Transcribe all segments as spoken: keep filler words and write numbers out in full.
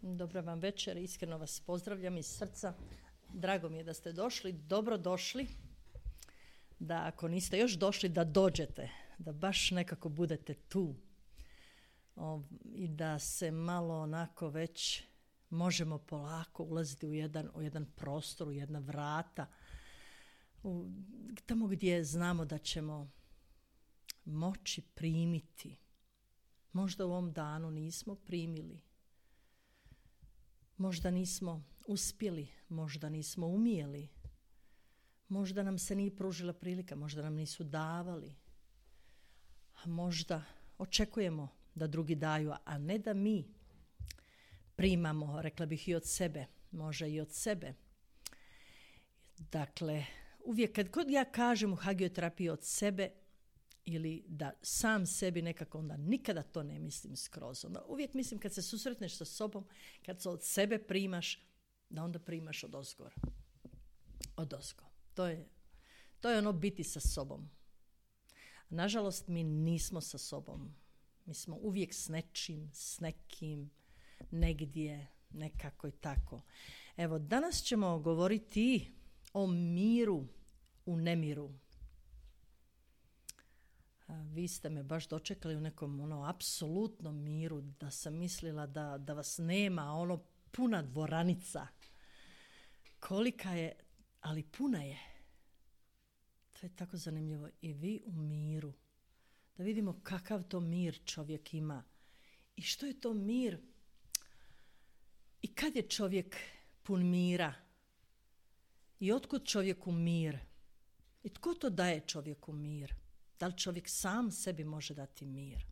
Dobra vam večer, iskreno vas pozdravljam iz srca. Drago mi je da ste došli, dobro došli. Da ako niste još došli, da dođete, da baš nekako budete tu. O, I da se malo onako već možemo polako ulaziti u jedan, u jedan prostor, u jedna vrata. U, tamo gdje znamo da ćemo moći primiti. Možda u ovom danu nismo primili. Možda nismo uspjeli, možda nismo umjeli, možda nam se nije pružila prilika, možda nam nisu davali, a možda očekujemo da drugi daju, a ne da mi primamo, rekla bih i od sebe, može i od sebe. Dakle, uvijek kad god ja kažem u hagioterapiji od sebe, ili da sam sebi nekako, onda nikada to ne mislim skroz. Onda uvijek mislim kad se susretneš sa sobom, kad se od sebe primaš, da onda primaš od ozgora. Od ozgo. To je, to je ono biti sa sobom. Nažalost, mi nismo sa sobom. Mi smo uvijek s nečim, s nekim, negdje, nekako i tako. Evo, danas ćemo govoriti o miru u nemiru. Vi ste me baš dočekali u nekom ono apsolutnom miru, da sam mislila da, da vas nema, ono puna dvoranica. Kolika je, ali puna je. To je tako zanimljivo. I vi u miru. Da vidimo kakav to mir čovjek ima. I što je to mir? I kad je čovjek pun mira? I otkud čovjeku mir? I tko to daje čovjeku mir? Da li čovjek sam sebi može dati mir?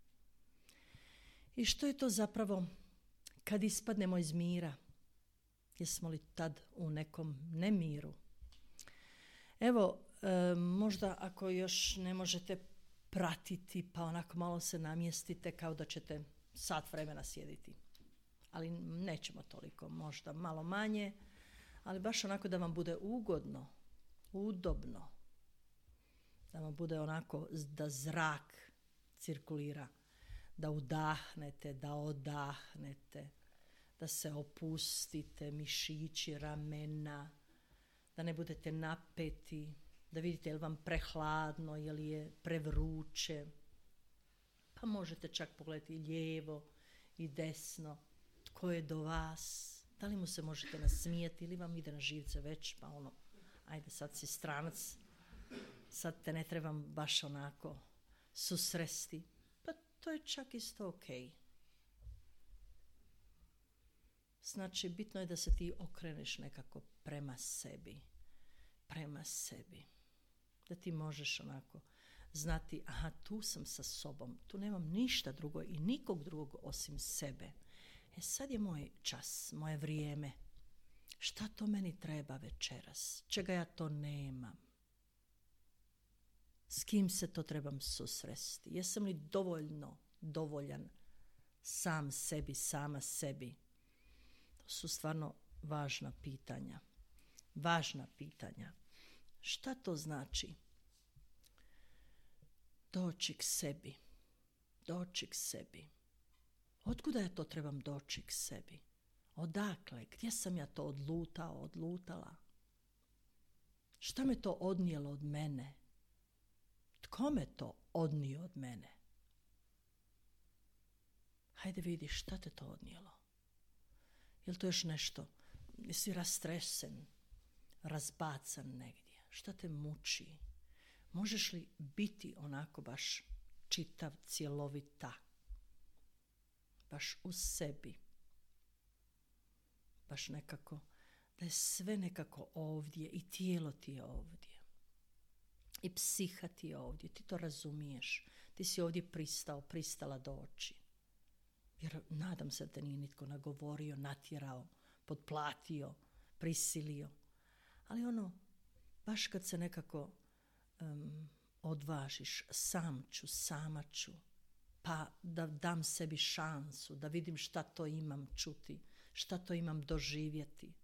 I što je to zapravo kad ispadnemo iz mira? Jesmo li tad u nekom nemiru? Evo, e, možda ako još ne možete pratiti, pa onako malo se namjestite kao da ćete sat vremena sjediti. Ali nećemo toliko, možda malo manje, ali baš onako da vam bude ugodno, udobno. Da vam bude onako da zrak cirkulira, da udahnete, da odahnete, da se opustite, mišići, ramena, da ne budete napeti, da vidite je li vam prehladno, je li je prevruće. Pa možete čak pogledati lijevo i desno, tko je do vas, da li mu se možete nasmijeti ili vam ide na živce već, pa ono, ajde sad si stranac, sad te ne trebam baš onako susresti. Pa to je čak isto ok. Znači, bitno je da se ti okreneš nekako prema sebi. Prema sebi. Da ti možeš onako znati, aha, tu sam sa sobom, tu nemam ništa drugo i nikog drugog osim sebe. E sad je moj čas, moje vrijeme. Šta to meni treba večeras? Čega ja to nemam? S kim se to trebam susresti? Jesam li dovoljno dovoljan sam sebi, sama sebi? To su stvarno važna pitanja. Važna pitanja. Šta to znači? Doći k sebi. Doći k sebi. Otkuda ja to trebam doći k sebi? Odakle? Gdje sam ja to odlutao, odlutala? Šta me to odnijelo od mene? Tko me to odnio od mene? Hajde vidi šta te to odnijelo. Je li to još nešto? Jesi rastresen, razbacan negdje? Šta te muči? Možeš li biti onako baš čitav, cjelovita? Baš u sebi. Baš nekako, da je sve nekako ovdje i tijelo ti je ovdje. I psiha ti je ovdje, ti to razumiješ. Ti si ovdje pristao, pristala doći. Jer nadam se da te nije nitko nagovorio, natjerao, potplatio, prisilio. Ali ono, baš kad se nekako um, odvažiš, sam ću, sama ću, pa da dam sebi šansu, da vidim šta to imam čuti, šta to imam doživjeti.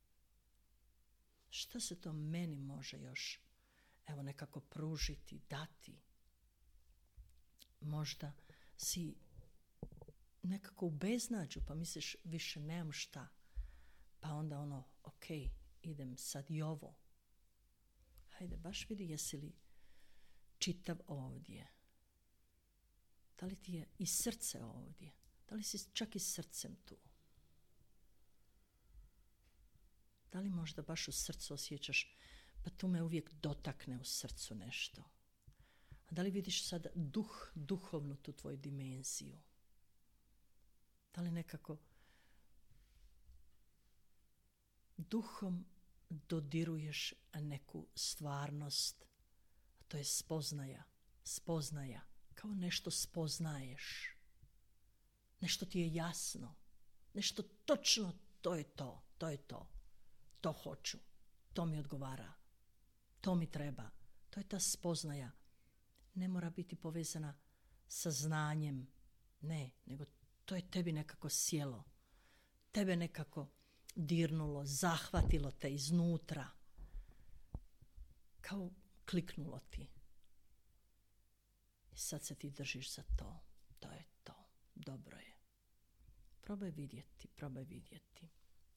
Šta se to meni može još evo nekako pružiti, dati. Možda si nekako u beznađu, pa misliš više nemam šta. Pa onda ono, ok, idem sad i ovo. Hajde, baš vidi jesi li čitav ovdje. Da li ti je i srce ovdje? Da li si čak i srcem tu? Da li možda baš u srcu osjećaš, pa tu me uvijek dotakne u srcu nešto? A da li vidiš sad duh, duhovnu tu tvoju dimenziju? Da li nekako duhom dodiruješ neku stvarnost, a to je spoznaja, spoznaja, kao nešto spoznaješ, nešto ti je jasno, nešto točno, to je to, to je to, to hoću, to mi odgovara, to mi treba, to je ta spoznaja. Ne mora biti povezana sa znanjem, ne, nego to je tebi nekako sjelo, tebe nekako dirnulo, zahvatilo te iznutra, kao kliknulo ti. I sad se ti držiš za to, to je to, dobro je. Probaj vidjeti, probaj vidjeti.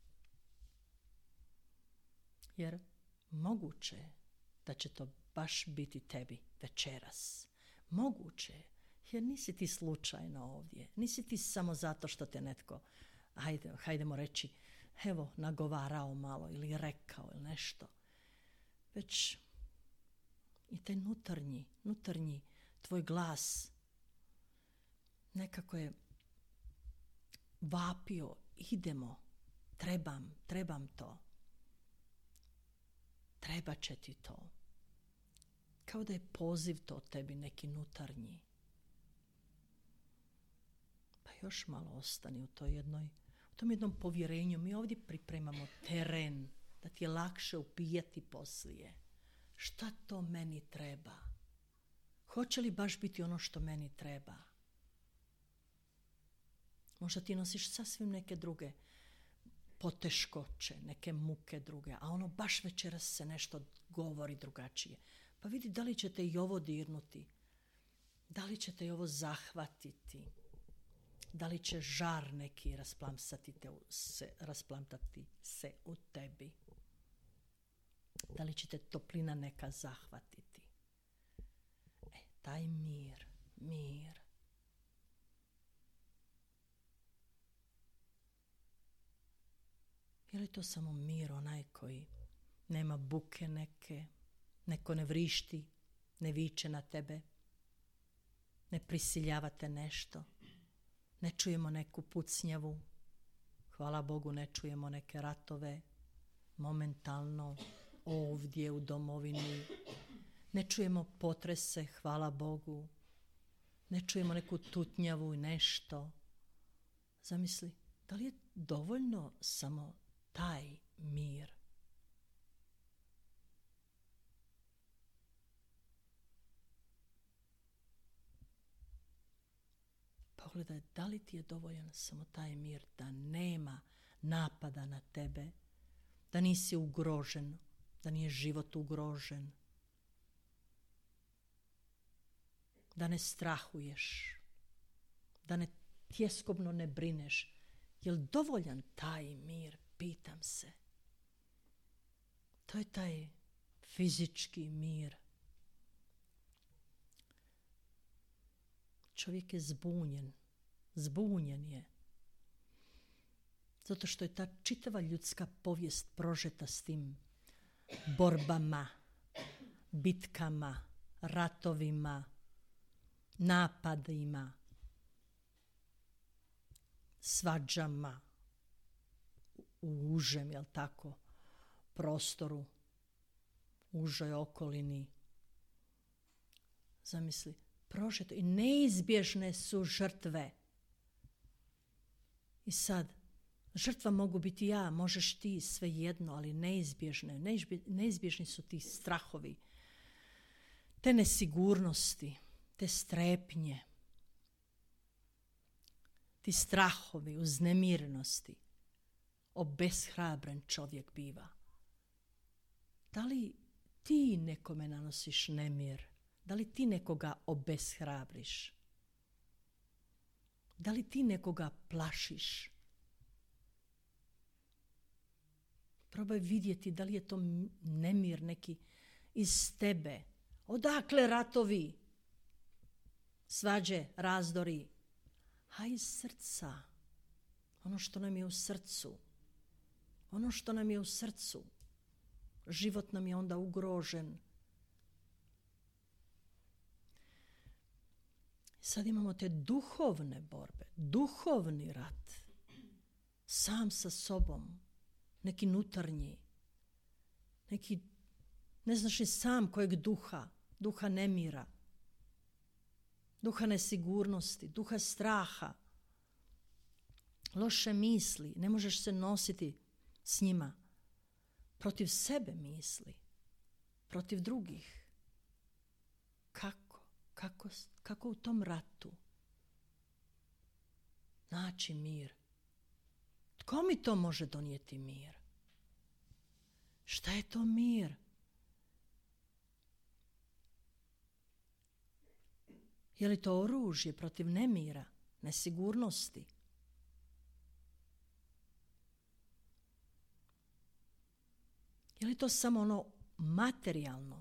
Jer moguće je da će to baš biti tebi večeras. Moguće je, jer nisi ti slučajno ovdje. Nisi ti samo zato što te netko, hajde, hajdemo reći, evo, nagovarao malo ili rekao ili nešto. Već i taj nutarnji, nutarnji tvoj glas nekako je vapio, idemo, trebam, trebam to. Treba će ti to. Kao da je poziv to tebi neki nutarnji. Pa još malo ostani u toj jednoj, u tom jednom povjerenju. Mi ovdje pripremamo teren da ti je lakše upijati poslije. Šta to meni treba? Hoće li baš biti ono što meni treba? Možda ti nosiš sasvim neke druge poteškoće, neke muke druge, a ono baš večeras se nešto govori drugačije. Pa vidi da li ćete i ovo dirnuti, da li ćete i ovo zahvatiti, da li će žar neki rasplamsati te, se, rasplamtati se u tebi, da li će te toplina neka zahvatiti. E, taj mir, mir. Je li to samo mir onaj koji nema buke neke, neko ne vrišti, ne viče na tebe, ne prisiljava te nešto, ne čujemo neku pucnjavu, hvala Bogu ne čujemo neke ratove, momentalno ovdje u domovini, ne čujemo potrese, hvala Bogu, ne čujemo neku tutnjavu i nešto. Zamisli, da li je dovoljno samo taj mir? Pogledaj, da li ti je dovoljan samo taj mir, da nema napada na tebe, da nisi ugrožen, da nije život ugrožen, da ne strahuješ, da ne tjeskobno ne brineš. Je li dovoljan taj mir? Pitam se. To je taj fizički mir. Čovjek je zbunjen. Zbunjen je. Zato što je ta čitava ljudska povijest prožeta s tim borbama, bitkama, ratovima, napadima, svađama u užem, jel tako, prostoru, užoj okolini. Zamisli, prožeto i neizbježne su žrtve. I sad, žrtva mogu biti ja, možeš ti, svejedno, ali neizbježne. Neizbježni su ti strahovi, te nesigurnosti, te strepnje, ti strahovi, uznemirenosti. Obeshrabren čovjek biva. Da li ti nekome nanosiš nemir? Da li ti nekoga obeshrabriš? Da li ti nekoga plašiš? Probaj vidjeti da li je to nemir neki iz tebe. Odakle ratovi, svađe, razdori? A iz srca. Ono što nam je u srcu. Ono što nam je u srcu. Život nam je onda ugrožen. Sad imamo te duhovne borbe, duhovni rat. Sam sa sobom. Neki nutarnji. Neki, ne znaš ni sam kojeg duha. Duha nemira. Duha nesigurnosti. Duha straha. Loše misli. Ne možeš se nositi s njima. Protiv sebe misli. Protiv drugih. Kako? Kako, kako u tom ratu naći mir? Tko mi to može donijeti mir? Šta je to mir? Je li to oružje protiv nemira, nesigurnosti? Je li to samo ono materijalno?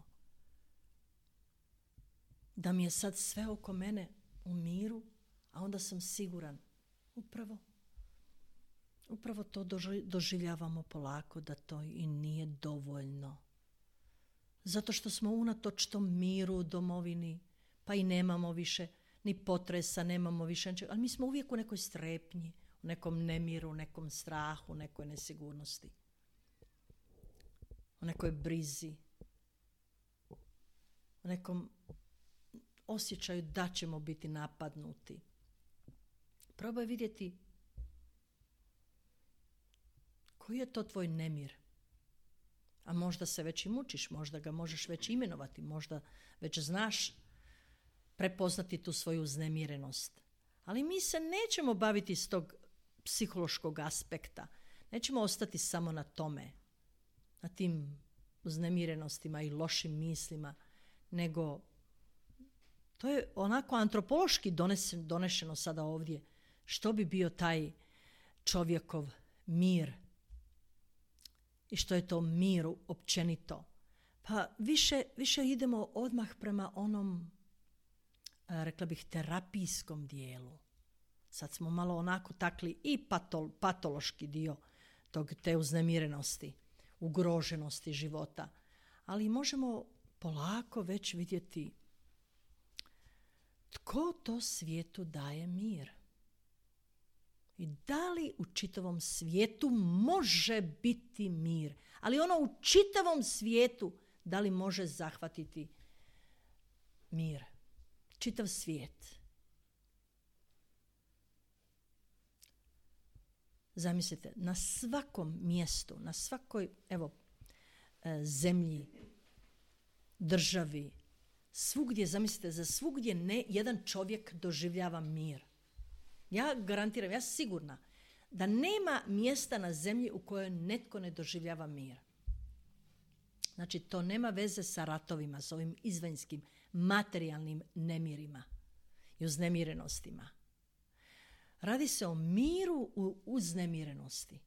Da mi je sad sve oko mene u miru, a onda sam siguran. Upravo, upravo to doživljavamo polako, da to i nije dovoljno. Zato što smo unatoč tom miru u domovini, pa i nemamo više ni potresa, nemamo više ničega, ali mi smo uvijek u nekoj strepnji, u nekom nemiru, u nekom strahu, u nekoj nesigurnosti, u nekoj brizi, u nekom osjećaju da ćemo biti napadnuti. Probaj vidjeti koji je to tvoj nemir. A možda se već i mučiš, možda ga možeš već imenovati, možda već znaš prepoznati tu svoju uznemirenost. Ali mi se nećemo baviti s tog psihološkog aspekta. Nećemo ostati samo na tome, na tim uznemirenostima i lošim mislima, nego to je onako antropološki donesen, donešeno sada ovdje. Što bi bio taj čovjekov mir? I što je to mir općenito? Pa više, više idemo odmah prema onom, rekla bih, terapijskom dijelu. Sad smo malo onako takli i patol, patološki dio tog, te uznemirenosti, ugroženosti života. Ali možemo polako već vidjeti tko to svijetu daje mir. I da li u čitavom svijetu može biti mir? Ali ono u čitavom svijetu, da li može zahvatiti mir? Čitav svijet. Zamislite, na svakom mjestu, na svakoj, evo, zemlji, državi, svugdje, zamislite, za svugdje ne jedan čovjek doživljava mir. Ja garantiram, ja sam sigurna da nema mjesta na zemlji u kojoj netko ne doživljava mir. Znači, to nema veze sa ratovima, s ovim izvanjskim materijalnim nemirima i uznemirenostima. Radi se o miru u uznemirenosti.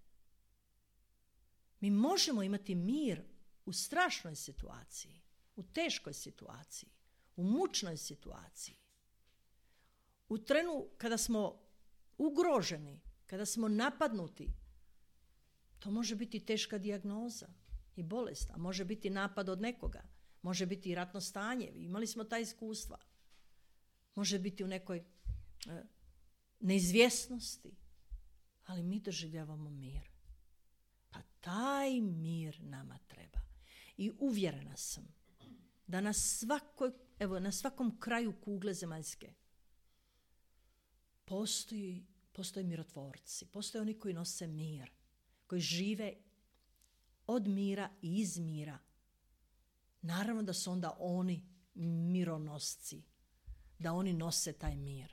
Mi možemo imati mir u strašnoj situaciji, u teškoj situaciji, u mučnoj situaciji. U trenu kada smo ugroženi, kada smo napadnuti, to može biti teška dijagnoza i bolest, a može biti napad od nekoga, može biti i ratno stanje, imali smo ta iskustva. Može biti u nekoj e, neizvjesnosti, ali mi doživljavamo mir. Pa taj mir nama treba. I uvjerena sam da na svakoj, evo, na svakom kraju kugle zemaljske postoji, postoje mirotvorci, postoje oni koji nose mir, koji žive od mira i iz mira. Naravno da su onda oni mironosci, da oni nose taj mir.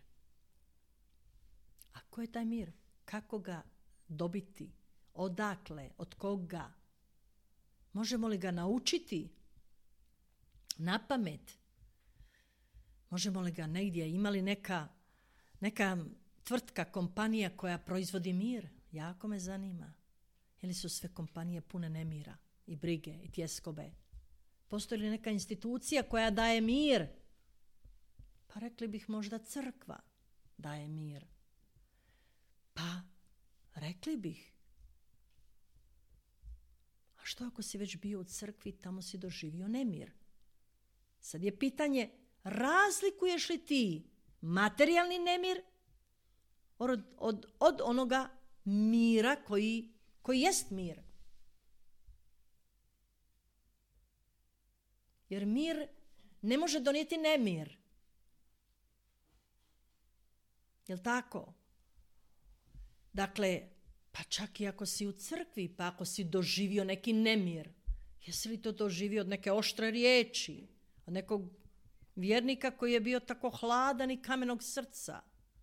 A ko je taj mir? Kako ga dobiti? Odakle? Od koga? Možemo li ga naučiti na pamet? Možemo li ga negdje, imali neka, neka tvrtka, kompanija koja proizvodi mir? Jako me zanima. Ili su sve kompanije pune nemira i brige i tjeskobe? Postoji li neka institucija koja daje mir? Pa rekli bih možda crkva daje mir. Pa rekli bih. A što ako si već bio u crkvi, tamo si doživio nemir? Sad je pitanje, razlikuješ li ti materijalni nemir od, od, od onoga mira koji, koji jest mir? Jer mir ne može donijeti nemir. Jel' tako? Dakle, pa čak i ako si u crkvi, pa ako si doživio neki nemir, jesi li to doživio od neke oštre riječi, od nekog vjernika koji je bio tako hladan i kamenog srca,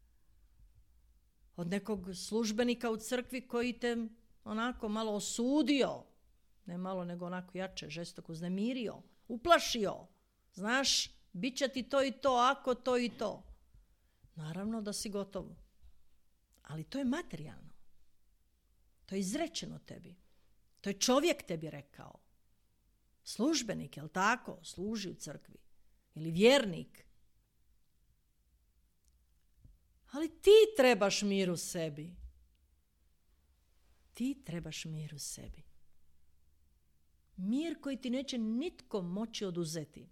od nekog službenika u crkvi koji te onako malo osudio, ne malo nego onako jače, žestoko uznemirio, uplašio, znaš, bit će ti to i to, ako to i to. Naravno da si gotov. Ali to je materijalno. To je izrečeno tebi. To je čovjek tebi rekao. Službenik, jel tako? Služi u crkvi. Ili vjernik. Ali ti trebaš mir u sebi. Ti trebaš mir u sebi. Mir koji ti neće nitko moći oduzeti.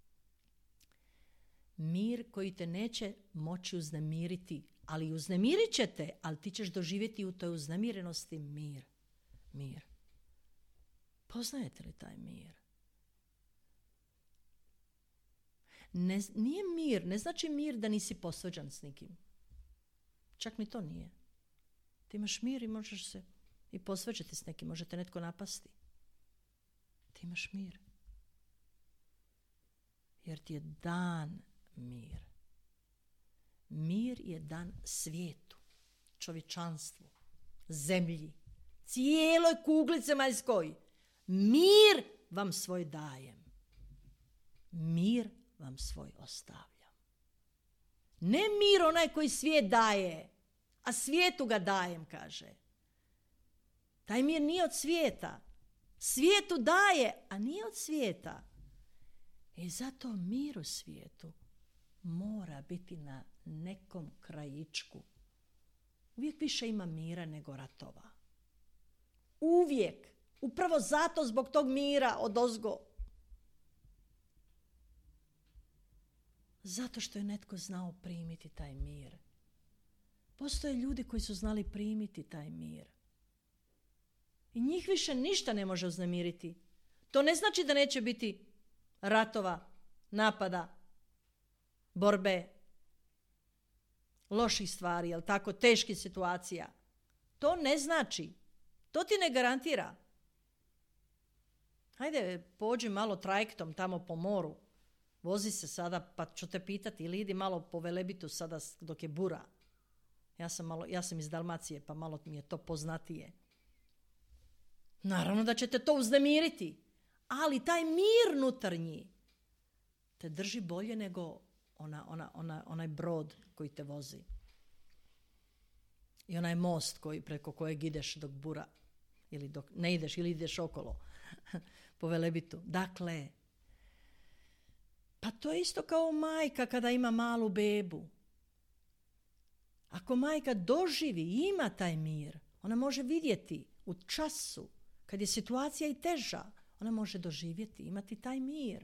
Mir koji te neće moći uznemiriti, ali uznemirit će te, ali ti ćeš doživjeti u toj uznemirenosti mir. Mir. Poznajete li taj mir? Ne, nije mir, ne znači mir da nisi posvađan s nikim. Čak ni to nije. Ti imaš mir i možeš se i posvađati s nekim, može te netko napasti. Ti imaš mir. Jer ti je dan mir. Mir je dan svijetu, čovječanstvu, zemlji, cijeloj kugli zemaljskoj. Mir vam svoj dajem. Mir vam svoj ostavljam. Ne mir onaj koji svijet daje, a svijetu ga dajem, kaže. Taj mir nije od svijeta. Svijetu daje, a nije od svijeta. I zato mir u svijetu mora biti na nekom krajičku. Uvijek više ima mira nego ratova. Uvijek. Upravo zato zbog tog mira odozgo. Zato što je netko znao primiti taj mir. Postoje ljudi koji su znali primiti taj mir. I njih više ništa ne može uznemiriti. To ne znači da neće biti ratova, napada, borbe, loših stvari, jel tako, teških situacija. To ne znači. To ti ne garantira. Hajde, pođi malo trajektom tamo po moru. Vozi se sada, pa ću te pitati, ili idi malo po Velebitu sada dok je bura. Ja sam, malo, ja sam iz Dalmacije, pa malo mi je to poznatije. Naravno da će te to uznemiriti. Ali taj mir unutarnji te drži bolje nego ona, ona, ona, onaj brod koji te vozi. I onaj most koji, preko kojeg ideš dok bura. Ili dok ne ideš, ili ideš okolo po Velebitu. Dakle, pa to je isto kao majka kada ima malu bebu. Ako majka doživi i ima taj mir, ona može vidjeti u času, kad je situacija i teža, ona može doživjeti, imati taj mir.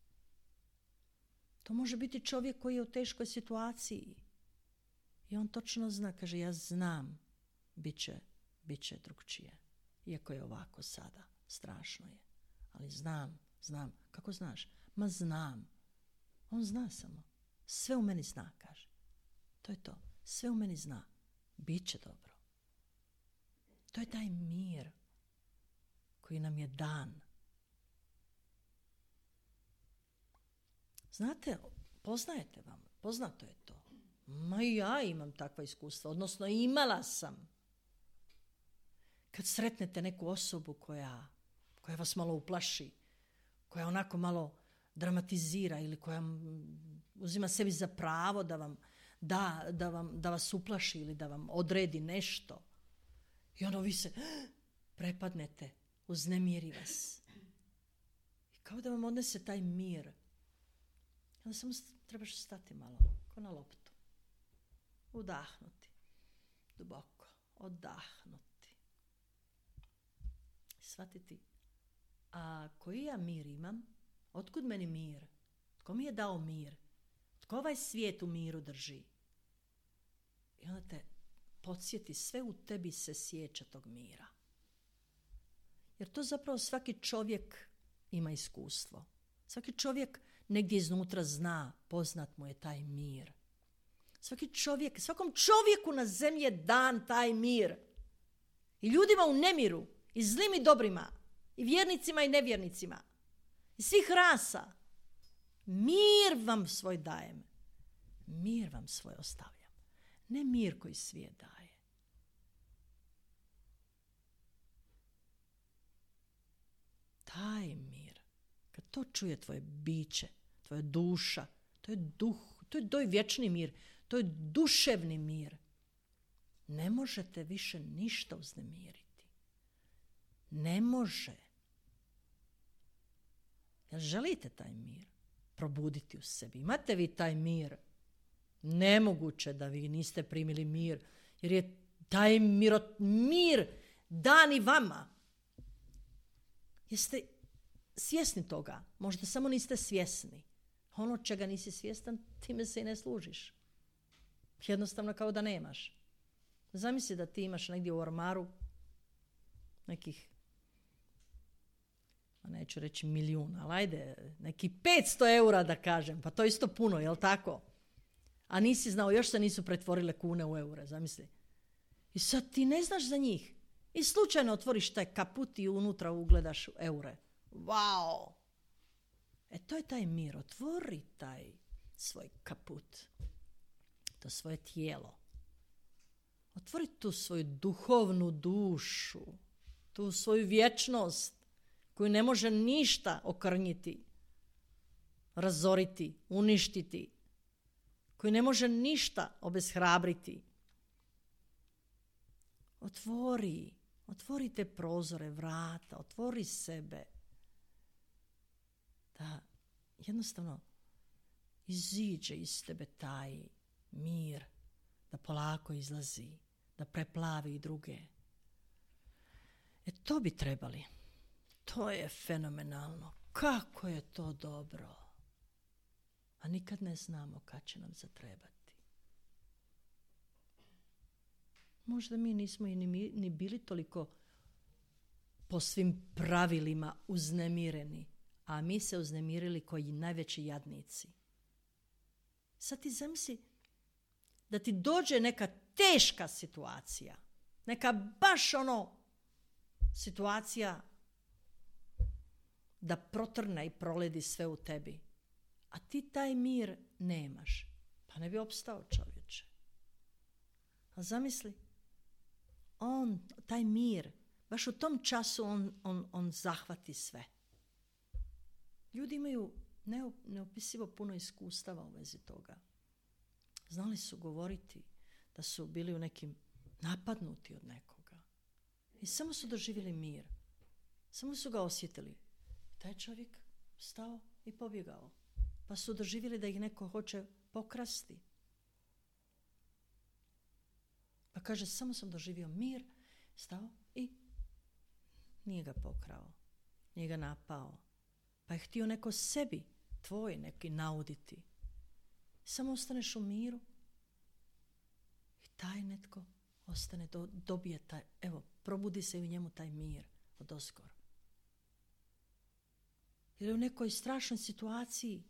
To može biti čovjek koji je u teškoj situaciji. I on točno zna, kaže, ja znam, bit će, bit će drugčije. Iako je ovako sada, strašno je. Ali znam, znam. Kako znaš? Ma znam. On zna samo. Sve u meni zna, kaže. To je to. Sve u meni zna. Biće dobro. To je taj mir koji nam je dan. Znate, poznajete vam, poznato je to. Ma i ja imam takva iskustva, odnosno imala sam. Kad sretnete neku osobu koja, koja vas malo uplaši, koja onako malo dramatizira ili koja uzima sebi za pravo da vam, da, da, vam, da vas uplaši ili da vam odredi nešto. I ono vi se prepadnete, uznemiri vas. I kao da vam odnese taj mir. Onda samo trebaš stati malo, kao na loptu. Udahnuti. Duboko. Odahnuti. Shvatiti. A koji ja mir imam? Otkud meni mir? Tko mi je dao mir? Tko ovaj svijet u miru drži? I onda te podsjeti, sve u tebi se sjeća tog mira. Jer to zapravo svaki čovjek ima iskustvo. Svaki čovjek negdje iznutra zna, poznat mu je taj mir. Svaki čovjek, svakom čovjeku na zemlji je dan taj mir. I ljudima u nemiru, i zlim i dobrima, i vjernicima i nevjernicima, i svih rasa. Mir vam svoj dajem. Mir vam svoj ostavljam. Ne mir koji svijet daje. Taj mir, kad to čuje tvoje biće, tvoja duša, to je duh, to je doj vječni mir, to je duševni mir. Ne možete više ništa uznemiriti. Ne može. Jel želite taj mir probuditi u sebi? Imate vi taj mir? Nemoguće da vi niste primili mir, jer je taj mir, mir dan i vama. Jeste svjesni toga? Možda samo niste svjesni. Ono čega nisi svjestan, time se i ne služiš. Jednostavno kao da nemaš. Zamisli da ti imaš negdje u ormaru nekih, neću reći milijuna, ali ajde, neki petsto eura da kažem, pa to je isto puno, jel tako? A nisi znao, još se nisu pretvorile kune u eure, zamisli. I sad ti ne znaš za njih. I slučajno otvoriš taj kaput i unutra ugledaš eure. Wow! E to je taj mir. Otvori taj svoj kaput. To svoje tijelo. Otvori tu svoju duhovnu dušu. Tu svoju vječnost koju ne može ništa okrnjiti, razoriti, uništiti. Koju ne može ništa obeshrabriti. Otvori. Otvori te prozore, vrata. Otvori sebe. Da jednostavno iziđe iz tebe taj mir, da polako izlazi, da preplavi i druge. E to bi trebali. To je fenomenalno. Kako je to dobro. A nikad ne znamo kad će nam zatrebati. Možda mi nismo i ni, ni bili toliko po svim pravilima uznemireni, a mi se uznemirili koji najveći jadnici. Sad ti zamisli da ti dođe neka teška situacija, neka baš ono situacija da protrne i proledi sve u tebi, a ti taj mir nemaš, pa ne bi opstao čovječe. A zamisli, on, taj mir, baš u tom času on, on, on zahvati sve. Ljudi imaju neopisivo puno iskustava u vezi toga. Znali su govoriti da su bili u nekim napadnuti od nekoga. I samo su doživjeli mir. Samo su ga osjetili. Taj čovjek stao i pobjegao. Pa su doživjeli da ih neko hoće pokrasti. Pa kaže, samo sam doživio mir, stao i nije ga pokrao. Nije ga napao. Pa je htio neko sebi, tvoj neki, nauditi. Samo ostaneš u miru i taj netko ostane, do, dobije taj, evo, probudi se u njemu taj mir od ozgor. Jer je u nekoj strašnoj situaciji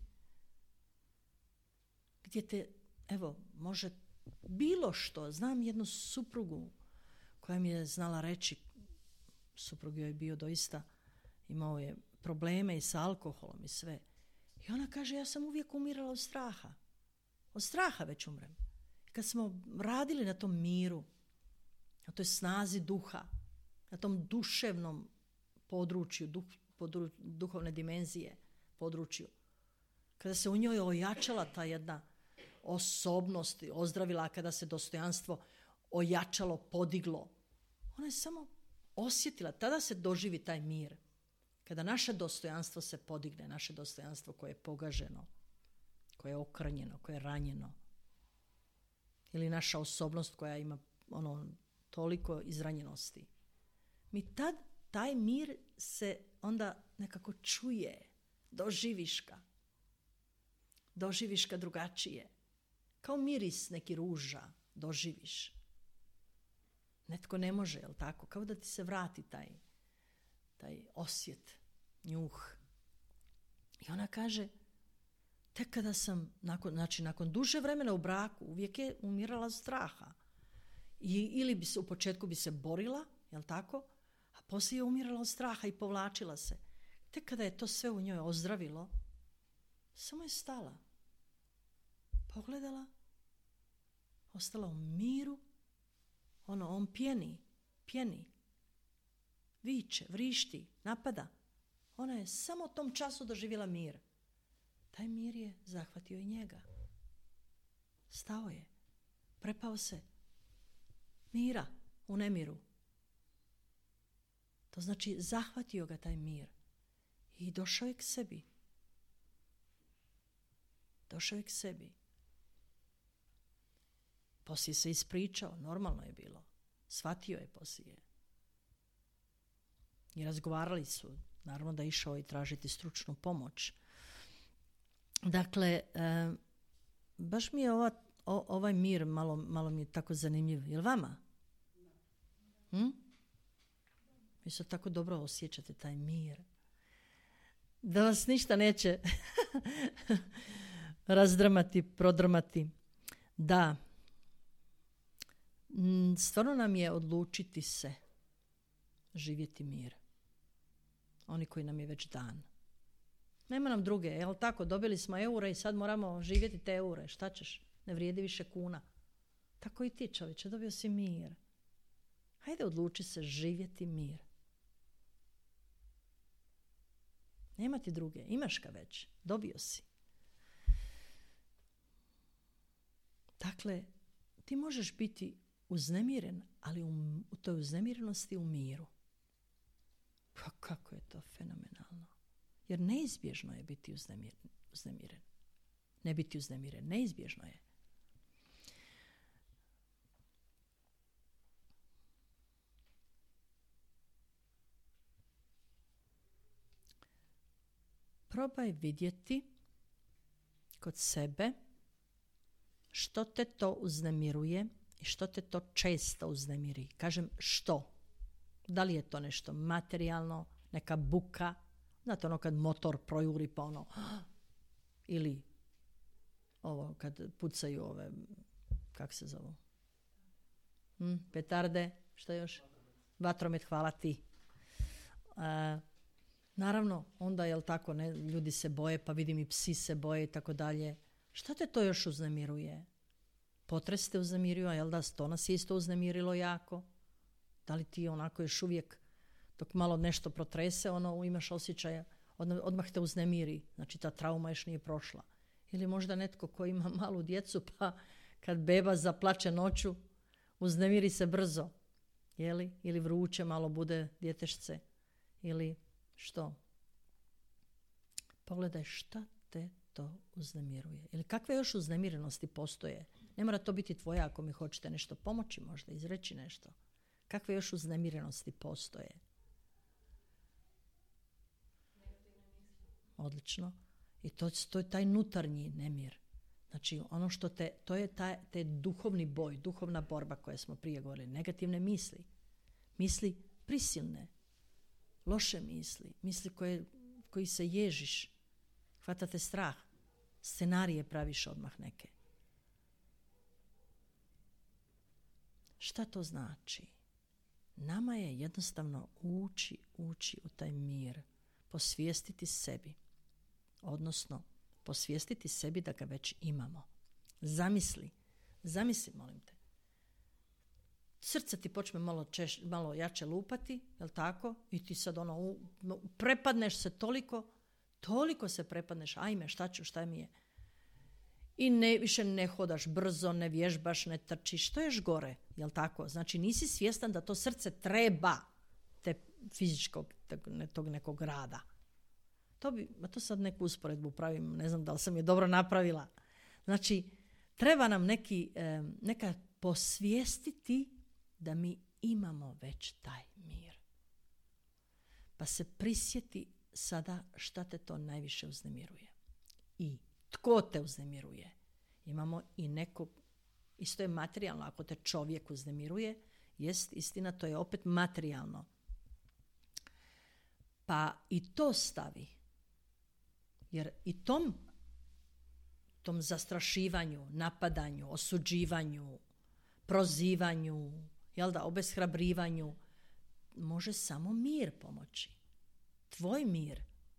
gdje te, evo, može bilo što. Znam jednu suprugu koja mi je znala reći, suprug joj je bio doista, imao je probleme i sa alkoholom i sve. I ona kaže, ja sam uvijek umirala od straha. Od straha već umrem. I kad smo radili na tom miru, na toj snazi duha, na tom duševnom području, duh, podru, duhovne dimenzije području, kada se u njoj ojačala ta jedna osobnost ozdravila, kada se dostojanstvo ojačalo, podiglo. Ona je samo osjetila, tada se doživi taj mir. Kada naše dostojanstvo se podigne, naše dostojanstvo koje je pogaženo, koje je okrnjeno, koje je ranjeno. Ili naša osobnost koja ima ono toliko izranjenosti. Mi tad, taj mir se onda nekako čuje, doživiš ga. Doživiš ga drugačije. Kao miris neki ruža, doživiš. Netko ne može, jel tako? Kao da ti se vrati taj, taj osjet, njuh. I ona kaže, tek kada sam, nakon, znači nakon duže vremena u braku, uvijek je umirala straha. I, ili bi se, u početku bi se borila, jel tako? A poslije je umirala od straha i povlačila se. Tek kada je to sve u njoj ozdravilo, samo je stala. Pogledala, ostala u miru. Ono, on pjeni, pjeni, viče, vrišti, napada. Ona je samo u tom času doživjela mir. Taj mir je zahvatio i njega. Stao je, prepao se mira u nemiru. To znači zahvatio ga taj mir i došao je k sebi. Došao je k sebi. Poslije se ispričao, normalno je bilo. Shvatio je poslije. I razgovarali su. Naravno da je išao i tražiti stručnu pomoć. Dakle, e, baš mi je ova, o, ovaj mir malo, malo mi je tako zanimljiv. Je li vama? Hm? Vi se tako dobro osjećate taj mir. Da vas ništa neće razdramati, prodramati. Da. Stvarno nam je odlučiti se živjeti mir. Oni koji nam je već dan. Nema nam druge, jel tako? Dobili smo eure i sad moramo živjeti te eure. Šta ćeš? Ne vrijedi više kuna. Tako i ti, čovječe, dobio si mir. Hajde, odluči se živjeti mir. Nema ti druge, imaš ga već. Dobio si. Dakle, ti možeš biti uznemiren, ali u, u toj uznemirenosti u miru. Pa kako je to fenomenalno. Jer neizbježno je biti uznemiren. uznemiren. Ne biti uznemiren, neizbježno je. Probaj vidjeti kod sebe što te to uznemiruje i što te to često uznemiri. Kažem što. Da li je to nešto materijalno, neka buka, znate ono kad motor projuri pa ono, ili ovo kad pucaju ove, kak se zovu? Hm, petarde, što još? Vatromet, hvala ti. E, naravno, onda jel tako, ne, ljudi se boje, pa vidim i psi se boje i tako dalje. Šta te to još uznemiruje? Potres te uznemirio, jel da, to nas je isto uznemirilo jako. Da li ti onako još uvijek, dok malo nešto protrese, ono imaš osjećaja, odmah, odmah te uznemiri. Znači ta trauma još nije prošla. Ili možda netko ko ima malu djecu, pa kad beba zaplače noću, uznemiri se brzo. Jeli? Ili vruće malo bude djetešce. Ili što? Pogledaj šta te to uznemiruje. Ili kakve još uznemirenosti postoje. Ne mora to biti tvoja ako mi hoćete nešto pomoći, možda izreći nešto. Kakve još uznemirenosti postoje? Odlično. I to, to je taj nutarnji nemir. Znači ono što te, to je taj, taj duhovni boj, duhovna borba koja smo prije govorili. Negativne misli. Misli prisilne. Loše misli. Misli koje, koji se ježiš. Hvatate strah. Scenarije praviš odmah neke. Šta to znači? Nama je jednostavno ući, ući u taj mir. Posvijestiti sebi. Odnosno, posvijestiti sebi da ga već imamo. Zamisli. Zamisli, molim te. Srce ti počne malo, češ, malo jače lupati, jel tako? I ti sad ono, u, prepadneš se toliko, toliko se prepadneš, ajme, šta ću, šta mi je? I ne, više ne hodaš brzo, ne vježbaš, ne trčiš. To je još gore, jel tako? Znači nisi svjestan da to srce treba te fizičkog, tog nekog rada. To bi, a to sad neku usporedbu pravim, ne znam da li sam je dobro napravila. Znači, treba nam neki, neka posvijestiti da mi imamo već taj mir. Pa se prisjeti sada šta te to najviše uznemiruje. I tko te uznemiruje. Imamo i nekog, isto je materijalno, ako te čovjek uznemiruje, jest istina, to je opet materijalno. Pa i to stavi. Jer i tom, tom zastrašivanju, napadanju, osuđivanju, prozivanju, jel da, obeshrabrivanju, može samo mir pomoći. Tvoj mir.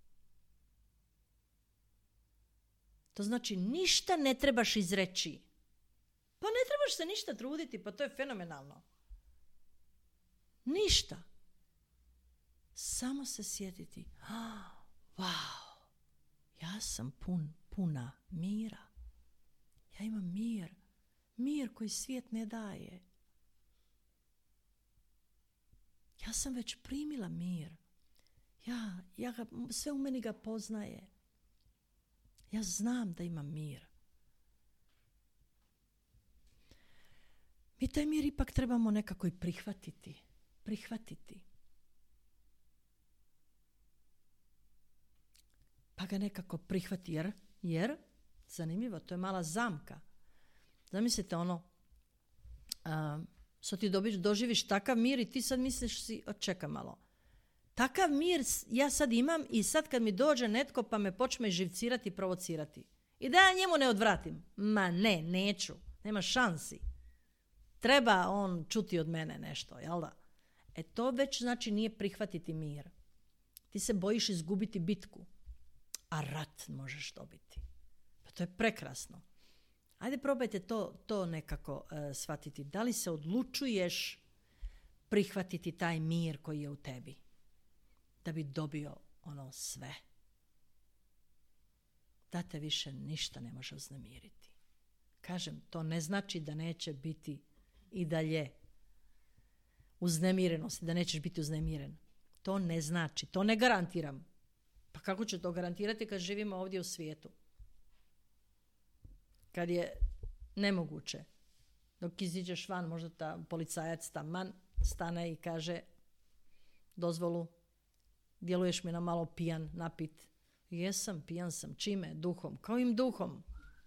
To znači ništa ne trebaš izreći. Pa ne trebaš se ništa truditi, pa to je fenomenalno. Ništa. Samo se sjetiti. Wow, ja sam pun, puna mira. Ja imam mir. Mir koji svijet ne daje. Ja sam već primila mir. Ja, ja ga, sve u meni ga poznaje. Ja znam da imam mir. Mi taj mir ipak trebamo nekako i prihvatiti. Prihvatiti. Pa ga nekako prihvati jer, jer, zanimljivo, to je mala zamka. Zamislite ono, a, sad ti dobiš, doživiš takav mir i ti sad misliš si, čekaj malo. Takav mir ja sad imam i sad kad mi dođe netko pa me počne živcirati i provocirati. I da ja njemu ne odvratim. Ma ne, neću. Nema šansi. Treba on čuti od mene nešto, jel da? E to već znači nije prihvatiti mir. Ti se bojiš izgubiti bitku. A rat možeš dobiti. Pa to je prekrasno. Ajde probajte to, to nekako uh, shvatiti. Da li se odlučuješ prihvatiti taj mir koji je u tebi? Da bi dobio ono sve. Da te više ništa ne može uznemiriti. Kažem, to ne znači da neće biti i dalje uznemirenosti, da nećeš biti uznemiren. To ne znači, to ne garantiram. Pa kako ću to garantirati kad živimo ovdje u svijetu? Kad je nemoguće. Dok iziđeš van, možda ta policajac taman stane i kaže dozvolu, djeluješ mi na malo pijan, napit. Jesam, pijan sam. Čime? Duhom. Kojim duhom?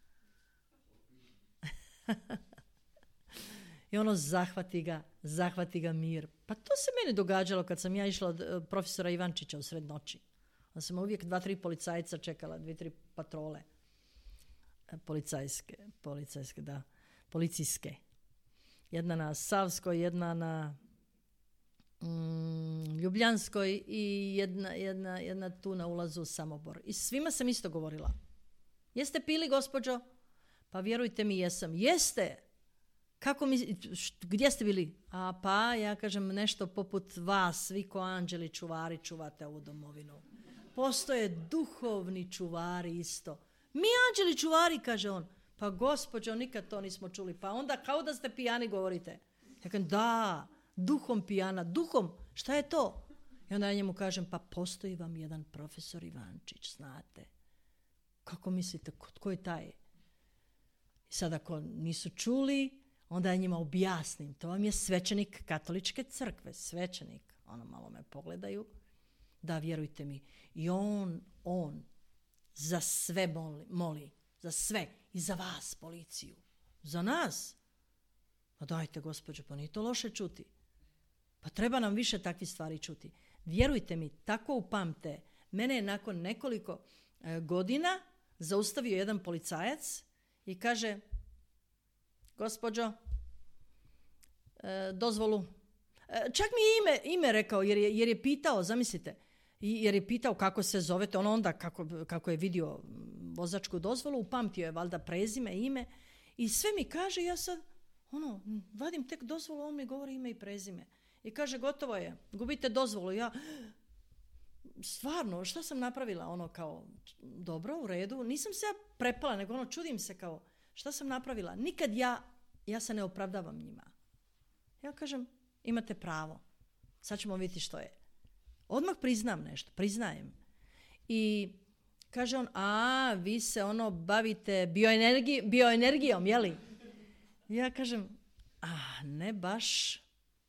I ono zahvati ga, zahvati ga mir. Pa to se meni događalo kad sam ja išla od profesora Ivančića u sred noći. Onda sam uvijek dva, tri policajca čekala, dvije, tri patrole. Policajske, policajske, da, policijske. Jedna na Savskoj, jedna na mm, Ljubljanskoj i jedna, jedna, jedna tu na ulazu u Samobor. I svima sam isto govorila. Jeste pili, gospođo? Pa vjerujte mi, jesam. Jeste! Kako mi, gdje ste bili? A pa, ja kažem, nešto poput vas, vi ko anđeli čuvari čuvate ovu domovinu. Postoje duhovni čuvari isto. Mi anđeli čuvari, kaže on. Pa gospođo, nikad to nismo čuli. Pa onda kao da ste pijani govorite. Ja kažem, da, duhom pijana. Duhom, šta je to? I onda ja njemu kažem, pa postoji vam jedan profesor Ivančić, znate. Kako mislite, tko je taj? I sad ako nisu čuli, onda ja njima objasnim. To vam je svećenik katoličke crkve. Svećenik. Ono malo me pogledaju. Da, vjerujte mi. I on, on za sve moli, moli. Za sve. I za vas, policiju. Za nas. Pa dajte, gospođo, pa nije to loše čuti. Pa treba nam više takvih stvari čuti. Vjerujte mi, tako upamte. Mene je nakon nekoliko e, godina zaustavio jedan policajac i kaže, gospođo, e, dozvolu. E, čak mi je ime, ime rekao, jer je, jer je pitao, zamislite, jer je pitao kako se zovete, on onda kako, kako je vidio vozačku dozvolu, upamtio je valjda prezime, ime i sve mi kaže, ja sad, ono, vadim tek dozvolu, on mi govori ime i prezime. I kaže, gotovo je, gubite dozvolu. Ja, stvarno, šta sam napravila? Ono kao, dobro, u redu. Nisam se ja prepala, nego ono, čudim se kao, šta sam napravila? Nikad ja, ja se ne opravdavam njima. Ja kažem, imate pravo. Sad ćemo vidjeti što je. Odmah priznam nešto, priznajem. I kaže on, a, vi se ono bavite bioenergi, bioenergijom, jeli? Ja kažem, a, ne baš.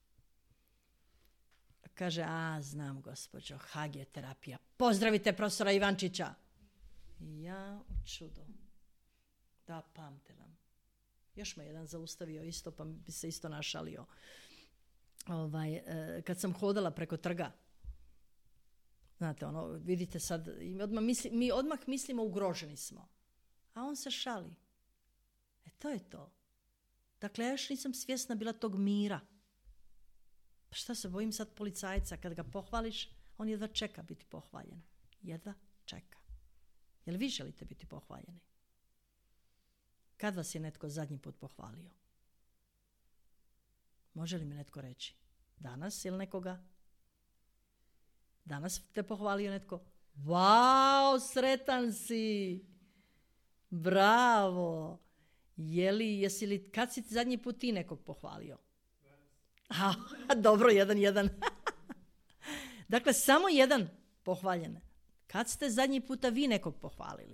Kaže, a, znam, gospođo, hagioterapija. Pozdravite profesora Ivančića. I ja u čudo. Da, pamtilam. Još me jedan zaustavio isto, pa bi se isto našalio. Ovaj, kad sam hodala preko trga, znate, ono, vidite sad, odmah misli, mi odmah mislimo ugroženi smo. A on se šali. E to je to. Dakle, ja još nisam svjesna bila tog mira. Pa šta se bojim sad policajca? Kad ga pohvališ, on jedva čeka biti pohvaljen. Jedva čeka. Jel vi želite biti pohvaljeni? Kad vas je netko zadnji put pohvalio? Može li mi netko reći? Danas ili nekoga? Danas te pohvalio netko? Vau, sretan si! Bravo! Jeli, jesi li, kad si zadnji put ti nekog pohvalio? A, dobro, jedan, jedan. Dakle, samo jedan pohvaljen. Kad ste zadnji puta vi nekog pohvalili?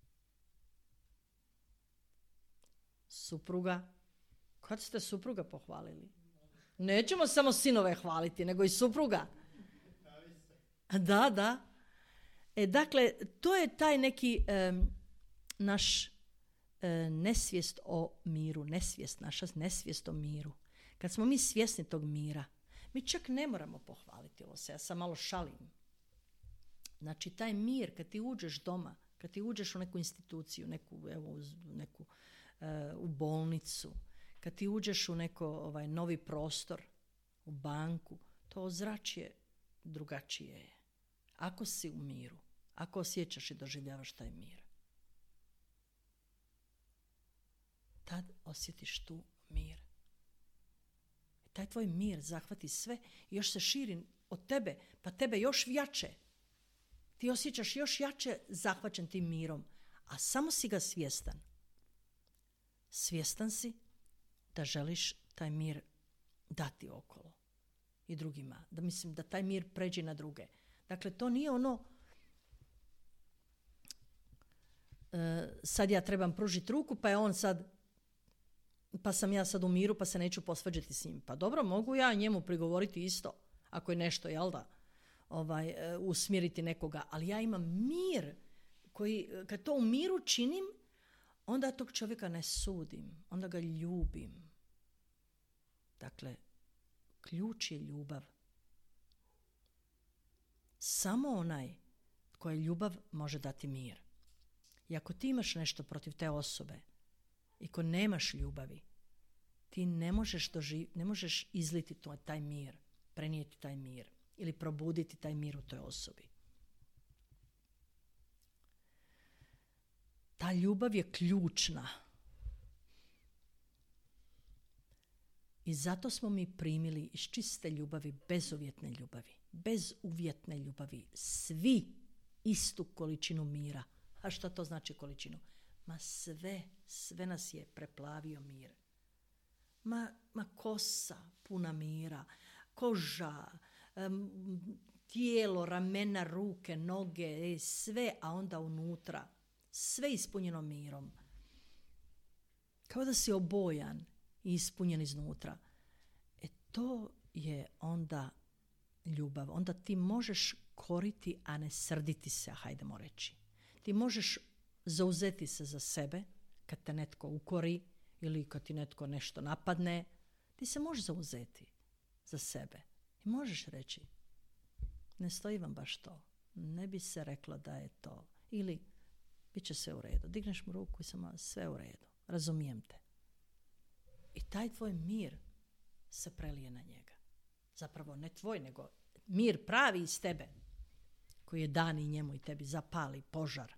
Supruga. Kad ste supruga pohvalili? Nećemo samo sinove hvaliti, nego i supruga. Da, da. E, dakle, to je taj neki um, naš uh, nesvijest o miru, nesvijest, naša nesvijest o miru. Kad smo mi svjesni tog mira, mi čak ne moramo pohvaliti ovo se, ja sam malo šalim. Znači, taj mir, kad ti uđeš doma, kad ti uđeš u neku instituciju, neku, evo, neku, uh, u bolnicu, kad ti uđeš u neko ovaj, novi prostor, u banku, to ozračje drugačije je. Ako si u miru, ako osjećaš i doživljavaš taj mir, tad osjetiš tu mir. Taj tvoj mir zahvati sve i još se širi od tebe, pa tebe još jače. Ti osjećaš još jače zahvaćen tim mirom, a samo si ga svjestan. Svjestan si da želiš taj mir dati okolo i drugima. Da mislim da taj mir pređe na druge. Dakle, to nije ono uh, sad ja trebam pružiti ruku, pa je on sad, pa sam ja sad u miru, pa se neću posvađati s njim. Pa dobro, mogu ja njemu prigovoriti isto, ako je nešto, jel da, ovaj, uh, usmjeriti nekoga. Ali ja imam mir, koji, kad to u miru činim, onda tog čovjeka ne sudim, onda ga ljubim. Dakle, ključ je ljubav. Samo onaj koji ljubav može dati mir. I ako ti imaš nešto protiv te osobe i ko nemaš ljubavi, ti ne možeš, doživ, ne možeš izliti to, taj mir, prenijeti taj mir ili probuditi taj mir u toj osobi. Ta ljubav je ključna. I zato smo mi primili iz čiste ljubavi, bezuvjetne ljubavi. Bezuvjetne ljubavi. Svi istu količinu mira. A šta to znači količinu? Ma sve, sve nas je preplavio mir. Ma, ma kosa puna mira, koža, um, tijelo, ramena, ruke, noge, sve, a onda unutra. Sve ispunjeno mirom. Kao da si obojan i ispunjen iznutra. E to je onda ljubav. Onda ti možeš koriti, a ne srditi se, hajdemo reći. Ti možeš zauzeti se za sebe kad te netko ukori ili kad ti netko nešto napadne. Ti se možeš zauzeti za sebe. I možeš reći, ne stoji vam baš to. Ne bi se reklo da je to. Ili, bit će sve u redu. Digneš mu ruku i samo sve u redu. Razumijem te. I taj tvoj mir se prelije na njega. Zapravo ne tvoj, nego mir pravi iz tebe, koji je dan i njemu i tebi zapali požar.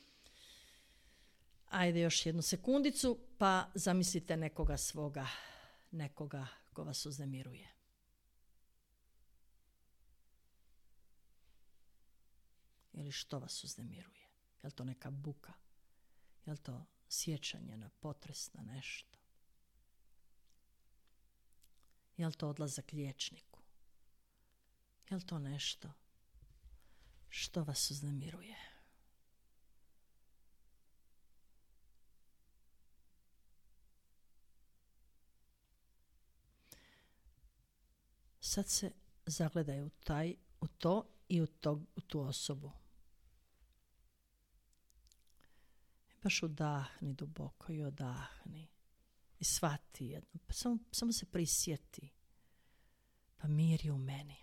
Ajde još jednu sekundicu, pa zamislite nekoga svoga, nekoga ko vas uznemiruje. ali što vas uznemiruje? Je li to neka buka? Je li to sjećanje na potres, na nešto? Je li to odlazak liječniku? Je li to nešto što vas uznemiruje? Sad se zagledaj u, taj, u to i u, to, u tu osobu. Baš udahni duboko i odahni. I shvati jedno. Pa samo, samo se prisjeti. Pa mir je u meni.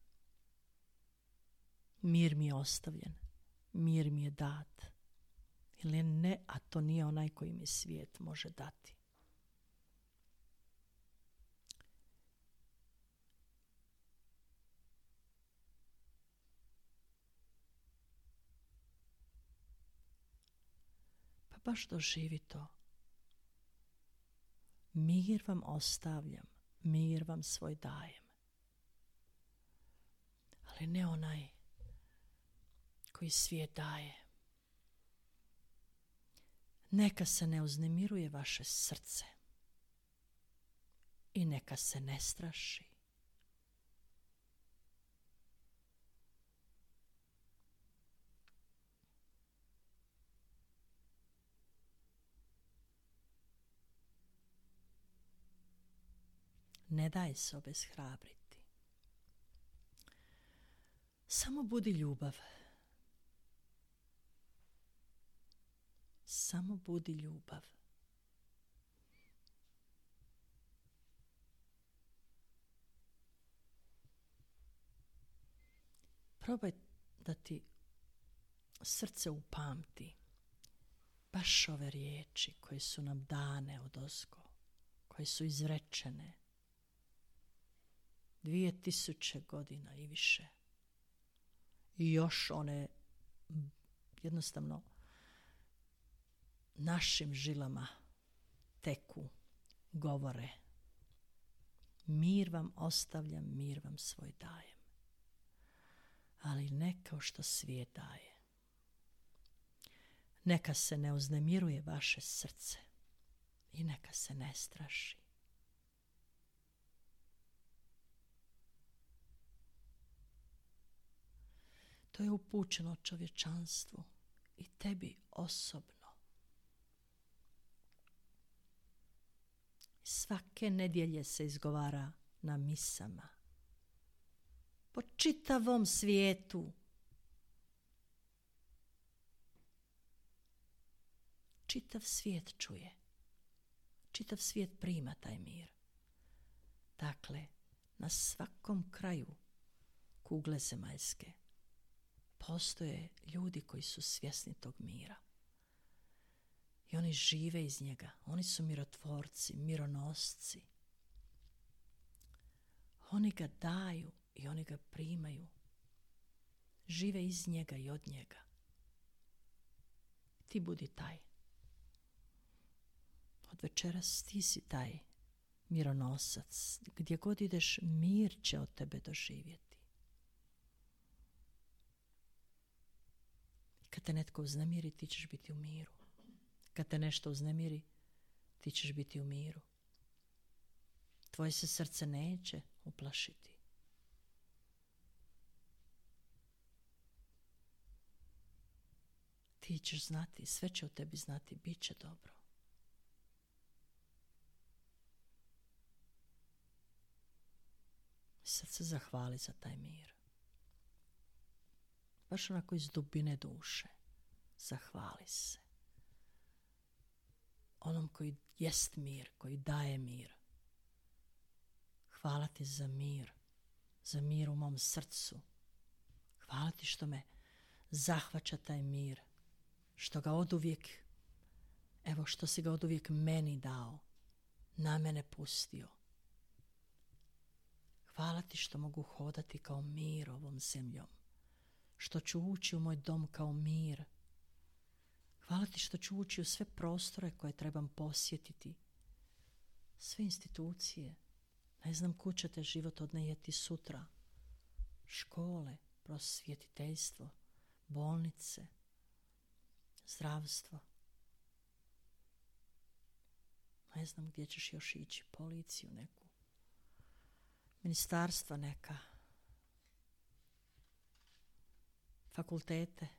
Mir mi je ostavljen. Mir mi je dat. Ili ne, a to nije onaj koji mi svijet može dati. Pa baš doživi to. Mir vam ostavljam. Mir vam svoj dajem. Ali ne onaj koji svijet daje. Neka se ne uznemiruje vaše srce i neka se ne straši. Ne daj se obeshrabriti. Samo budi ljubav. Samo budi ljubav. Probaj da ti srce upamti baš ove riječi koje su nam dane odozgo, koje su izrečene dvije tisuće godina i više. I još one jednostavno našim žilama teku, govore. Mir vam ostavljam, mir vam svoj dajem. Ali ne kao što svijet daje. Neka se ne uznemiruje vaše srce i neka se ne straši. To je upućeno čovječanstvu i tebi osobno. Svake nedjelje se izgovara na misama. Po čitavom svijetu. Čitav svijet čuje. Čitav svijet prima taj mir. Dakle, na svakom kraju kugle zemaljske postoje ljudi koji su svjesni tog mira. I oni žive iz njega. Oni su mirotvorci, mironosci. Oni ga daju i oni ga primaju. Žive iz njega i od njega. Ti budi taj. Od večeras ti si taj mironosac. Gdje god ideš, mir će od tebe doživjeti. Kad te netko uznemiri, ti ćeš biti u miru. Kad te nešto uznemiri, ti ćeš biti u miru. Tvoje se srce neće uplašiti. Ti ćeš znati, sve će o tebi znati, bit će dobro. Sad se zahvali za taj mir. Baš onako iz dubine duše. Zahvali se. Onom koji jest mir, koji daje mir. Hvala ti za mir, za mir u mom srcu. Hvala ti što me zahvaća taj mir, što ga oduvijek, evo što si ga oduvijek meni dao, na mene pustio. Hvala ti što mogu hodati kao mir ovom zemljom, što ću ući u moj dom kao mir. Hvala ti što ću ući u sve prostore koje trebam posjetiti, sve institucije. Ne znam kud će te život odnijeti sutra. Škole, prosvjetiteljstvo, bolnice, zdravstvo. Ne znam gdje ćeš još ići, policiju neku, ministarstva neka, fakultete,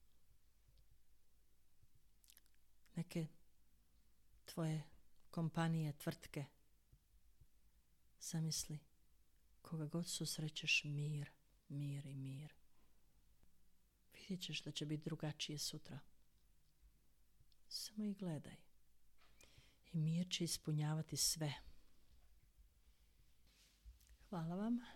neke tvoje kompanije, tvrtke. Zamisli, koga god susrećeš, mir, mir i mir. Vidjet ćeš da će biti drugačije sutra. Samo ih gledaj. I mir će ispunjavati sve. Hvala vam